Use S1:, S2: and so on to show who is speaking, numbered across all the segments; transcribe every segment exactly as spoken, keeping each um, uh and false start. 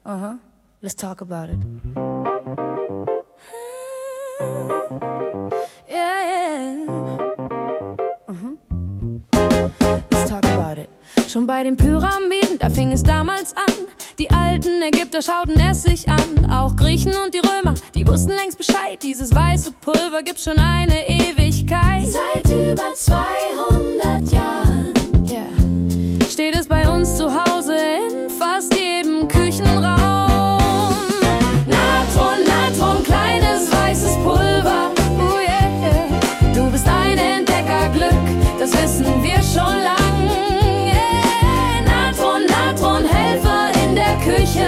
S1: Uh-huh. Let's talk about it. Yeah, yeah. Uh-huh. Let's talk about it. Schon bei den Pyramiden, da fing es damals an. Die alten Ägypter schauten es sich an. Auch Griechen und die Römer, die wussten längst Bescheid. Dieses weiße Pulver gibt schon eine Ewigkeit.
S2: Seit über zweihundert Jahren,
S1: yeah, steht es bei uns zu Hause in fast jedem Küchenraum.
S2: Natron, Natron, kleines weißes Pulver.
S1: Oh yeah, yeah.
S2: Du bist ein Entdeckerglück, das wissen wir schon lang. Yeah. Natron, Natron, Helfer in der Küche.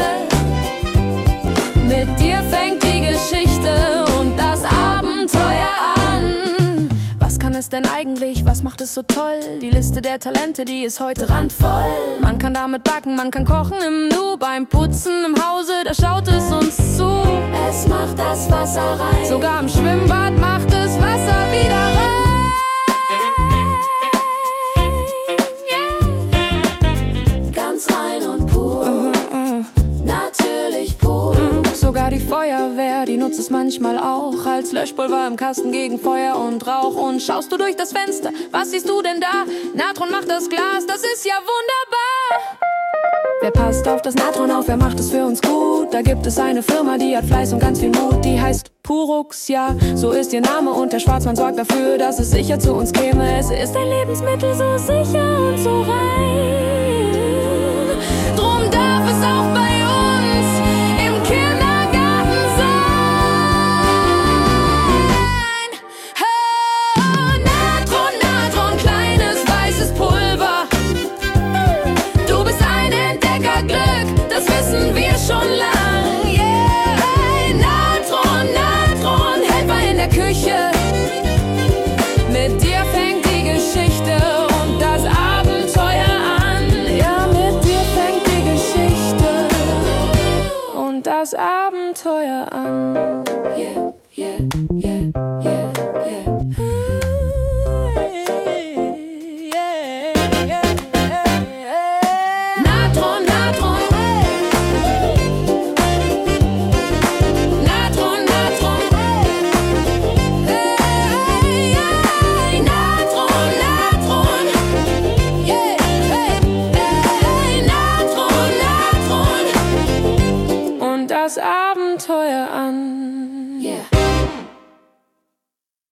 S1: Mit dir fängt die Geschichte und das Abenteuer an. Was kann es denn eigentlich, was macht es so toll? Die Liste der Talente, die ist heute randvoll. Man kann damit backen, man kann kochen im Nu. Beim Putzen im Hause, da schaut es uns zu.
S2: Es macht das Wasser rein,
S1: sogar im Schwimmbad macht es Wasser wieder rein.
S2: Yeah. Ganz rein und pur,
S1: uh, uh.
S2: natürlich pur.
S1: uh. Sogar die Feuerwehr, die nutzt es manchmal auch als Löschpulver im Kasten gegen Feuer und Rauch. Und schaust du durch das Fenster, was siehst du denn da? Natron macht das Glas, das ist ja wunderbar. Wer passt auf das Natron auf, wer macht es für uns gut? Da gibt es eine Firma, die hat Fleiß und ganz viel Mut. Die heißt Purux, ja, so ist ihr Name. Und der Schwarzmann sorgt dafür, dass es sicher zu uns käme. Es ist ein Lebensmittel so sicher und so rein. Drum darf es auch bei uns im Kindergarten sein. Oh, Natron, Natron, kleines weißes Pulver. Du bist ein Entdeckerglück, das wissen wir schon lang. Yeah, Natron, Natron, Helfer in der Küche. Mit dir fängt die Geschichte und das Abenteuer an. Ja, mit dir fängt die Geschichte und das Abenteuer an.